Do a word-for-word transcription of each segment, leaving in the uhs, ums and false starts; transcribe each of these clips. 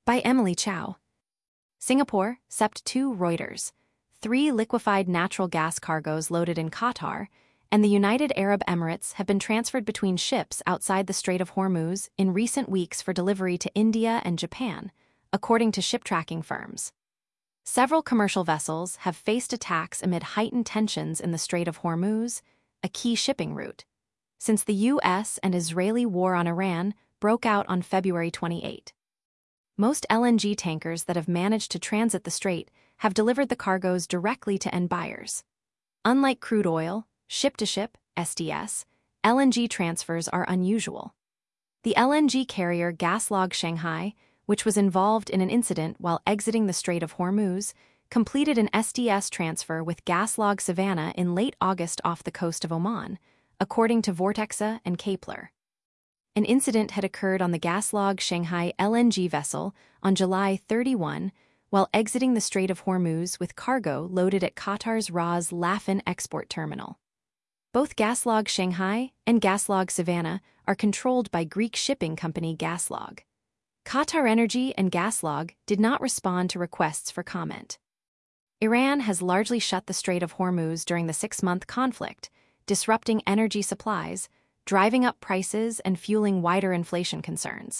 By Emily Chow. Singapore, Sept two Reuters. Three liquefied natural gas cargoes loaded in Qatar and the United Arab Emirates have been transferred between ships outside the Strait of Hormuz in recent weeks for delivery to India and Japan, according to ship tracking firms. Several commercial vessels have faced attacks amid heightened tensions in the Strait of Hormuz, a key shipping route, since the U S and Israeli war on Iran broke out on February twenty-eighth. Most L N G tankers that have managed to transit the strait have delivered the cargoes directly to end buyers. Unlike crude oil, ship-to-ship, S D S, L N G transfers are unusual. The L N G carrier GasLog Shanghai, which was involved in an incident while exiting the Strait of Hormuz, completed an S D S transfer with GasLog Savannah in late August off the coast of Oman, according to Vortexa and Kepler. An incident had occurred on the GasLog Shanghai L N G vessel on July thirty-first while exiting the Strait of Hormuz with cargo loaded at Qatar's Ras Laffan export terminal. Both GasLog Shanghai and GasLog Savannah are controlled by Greek shipping company GasLog. QatarEnergy and GasLog did not respond to requests for comment. Iran has largely shut the Strait of Hormuz during the six-month conflict, disrupting energy supplies, driving up prices and fueling wider inflation concerns.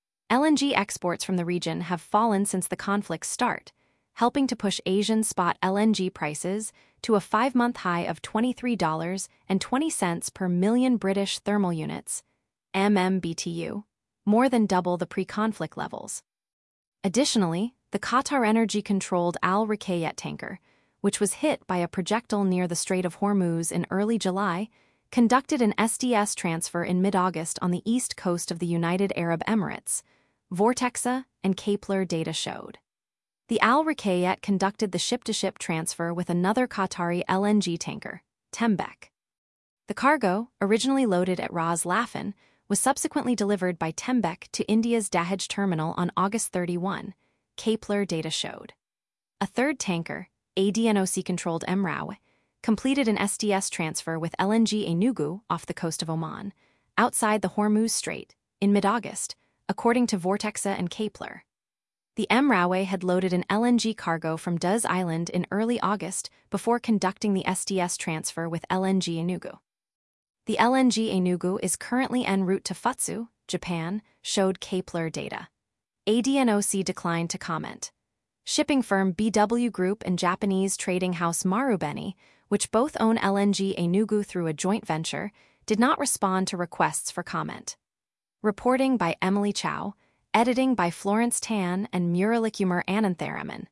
L N G exports from the region have fallen since the conflict's start, helping to push Asian spot L N G prices to a five-month high of twenty-three dollars and twenty cents per million British thermal units, M M B T U, more than double the pre-conflict levels. Additionally, the QatarEnergy-controlled Al Ruqayyat tanker, which was hit by a projectile near the Strait of Hormuz in early July, conducted an S D S transfer in mid-August on the east coast of the United Arab Emirates, Vortexa and Kepler data showed. The Al Ruqayyat conducted the ship-to-ship transfer with another Qatari L N G tanker, Tembec. The cargo, originally loaded at Ras Laffan, was subsequently delivered by Tembec to India's Dahej terminal on August thirty-first, Kepler data showed. A third tanker, A D N O C-controlled Emrawe, completed an S D S transfer with L N G Enugu off the coast of Oman, outside the Hormuz Strait, in mid-August, according to Vortexa and Kepler. The Emrawe had loaded an L N G cargo from Duz Island in early August before conducting the S D S transfer with L N G Enugu. The L N G Enugu is currently en route to Futsu, Japan, showed Kepler data. A D N O C declined to comment. Shipping firm B W Group and Japanese trading house Marubeni, which both own L N G Enugu through a joint venture, did not respond to requests for comment. Reporting by Emily Chow, editing by Florence Tan and Muralikumar Anantharaman.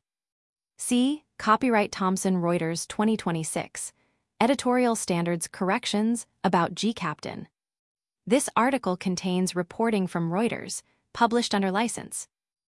See, Copyright Thomson Reuters twenty twenty-six, Editorial Standards Corrections about G-Captain. This article contains reporting from Reuters, published under license.